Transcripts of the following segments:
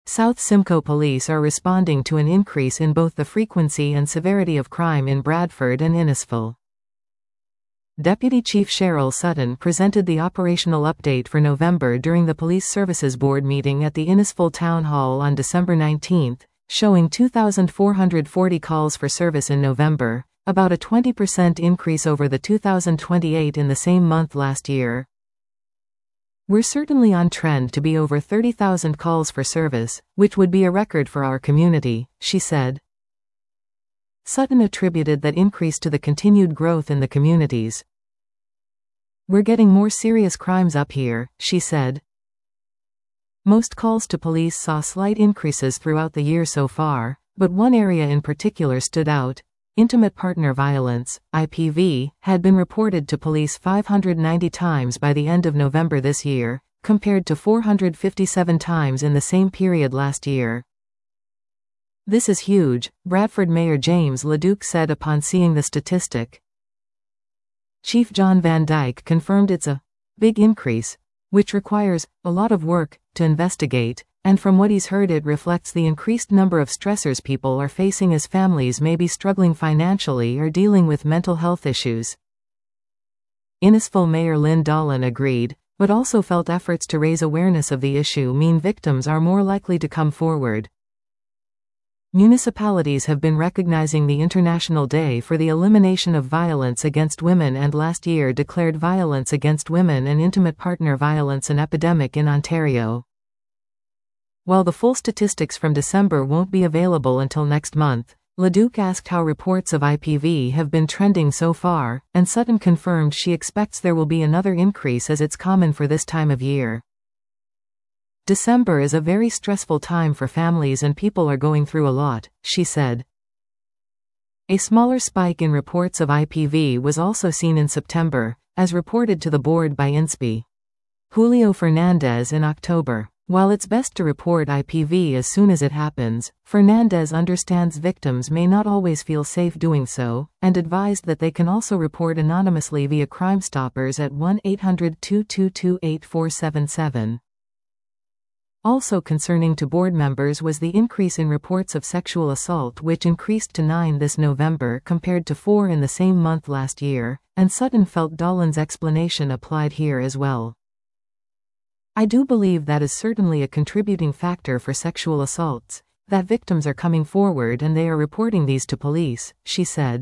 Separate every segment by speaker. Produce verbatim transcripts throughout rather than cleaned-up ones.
Speaker 1: South Simcoe police are responding to an increase in both the frequency and severity of crime in Bradford and Innisfil. Deputy Chief Cheryl Sutton presented the operational update for November during the Police Services Board meeting at the Innisfil Town Hall on December nineteenth, showing two thousand four hundred forty calls for service in November, about a twenty percent increase over the two thousand twenty-eight in the same month last year. "We're certainly on trend to be over thirty thousand calls for service, which would be a record for our community," she said. Sutton attributed that increase to the continued growth in the communities. "We're getting more serious crimes up here," she said. Most calls to police saw slight increases throughout the year so far, but one area in particular stood out. Intimate partner violence, I P V, had been reported to police five hundred ninety times by the end of November this year, compared to four hundred fifty-seven times in the same period last year. "This is huge," Bradford Mayor James LeDuc said upon seeing the statistic. Chief John Van Dyke confirmed it's a big increase, which requires a lot of work to investigate, and from what he's heard it reflects the increased number of stressors people are facing as families may be struggling financially or dealing with mental health issues. Innisfil Mayor Lynn Dolan agreed, but also felt efforts to raise awareness of the issue mean victims are more likely to come forward. Municipalities have been recognizing the International Day for the Elimination of Violence Against Women and last year declared violence against women and intimate partner violence an epidemic in Ontario. While the full statistics from December won't be available until next month, LeDuc asked how reports of I P V have been trending so far, and Sutton confirmed she expects there will be another increase as it's common for this time of year. "December is a very stressful time for families and people are going through a lot," she said. A smaller spike in reports of I P V was also seen in September, as reported to the board by I N S P I. Julio Fernandez in October. While it's best to report I P V as soon as it happens, Fernandez understands victims may not always feel safe doing so, and advised that they can also report anonymously via Crime Stoppers at one eight hundred, two two two, eight four seven seven. Also concerning to board members was the increase in reports of sexual assault, which increased to nine this November compared to four in the same month last year, and Sutton felt Dolan's explanation applied here as well. "I do believe that is certainly a contributing factor for sexual assaults, that victims are coming forward and they are reporting these to police," she said.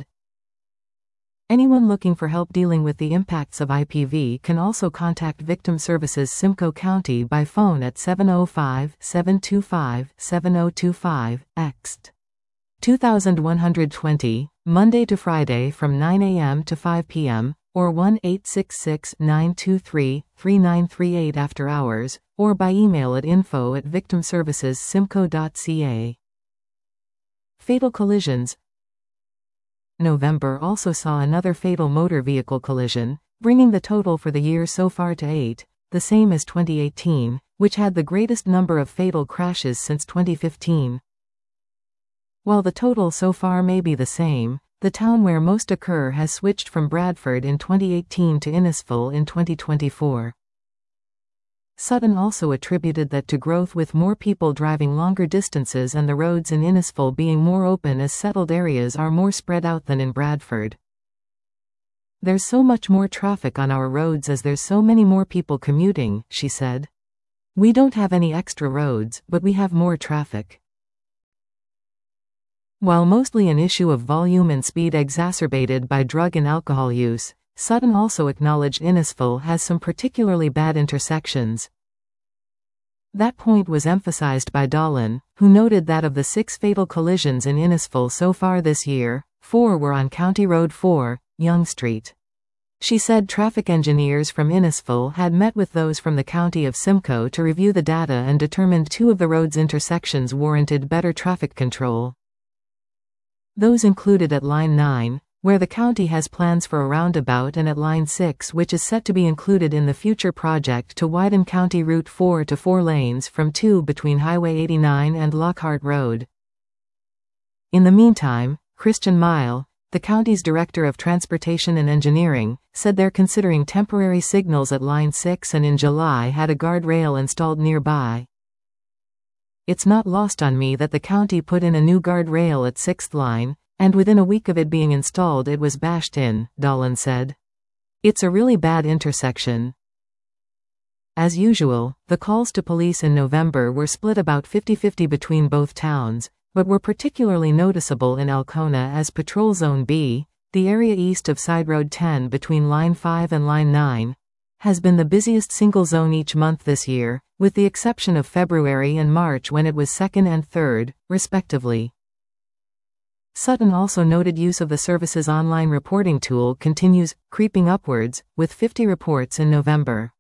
Speaker 1: Anyone looking for help dealing with the impacts of I P V can also contact Victim Services Simcoe County by phone at seven oh five, seven two five, seven oh two five, Ext. two one two zero, Monday to Friday from nine a m to five p m, or one eight six six, nine two three, three nine three eight after hours, or by email at info at victim services simcoe dot c a. Fatal collisions. November also saw another fatal motor vehicle collision, bringing the total for the year so far to eight, the same as twenty eighteen, which had the greatest number of fatal crashes since twenty fifteen. While the total so far may be the same, the town where most occur has switched from Bradford in twenty eighteen to Innisfil in twenty twenty-four. Sutton also attributed that to growth with more people driving longer distances and the roads in Innisfil being more open as settled areas are more spread out than in Bradford. "There's so much more traffic on our roads as there's so many more people commuting," she said. "We don't have any extra roads, but we have more traffic." While mostly an issue of volume and speed exacerbated by drug and alcohol use, Sutton also acknowledged Innisfil has some particularly bad intersections. That point was emphasized by Dolan, who noted that of the six fatal collisions in Innisfil so far this year, four were on County Road four, Yonge Street. She said traffic engineers from Innisfil had met with those from the County of Simcoe to review the data and determined two of the road's intersections warranted better traffic control. Those included at Line nine, where the county has plans for a roundabout, and at Line six, which is set to be included in the future project to widen County Route four to four lanes from two between Highway eighty-nine and Lockhart Road. In the meantime, Christian Mile, the county's Director of Transportation and Engineering, said they're considering temporary signals at Line six and in July had a guardrail installed nearby. It's not lost on me that the county put in a new guardrail at sixth Line, and within a week of it being installed it was bashed in, Dolan said. It's a really bad intersection. As usual, the calls to police in November were split about fifty-fifty between both towns, but were particularly noticeable in Alcona as Patrol Zone B, the area east of Side Road ten between Line five and Line nine, has been the busiest single zone each month this year, with the exception of February and March when it was second and third, respectively. Sutton also noted use of the service's online reporting tool continues creeping upwards, with fifty reports in November.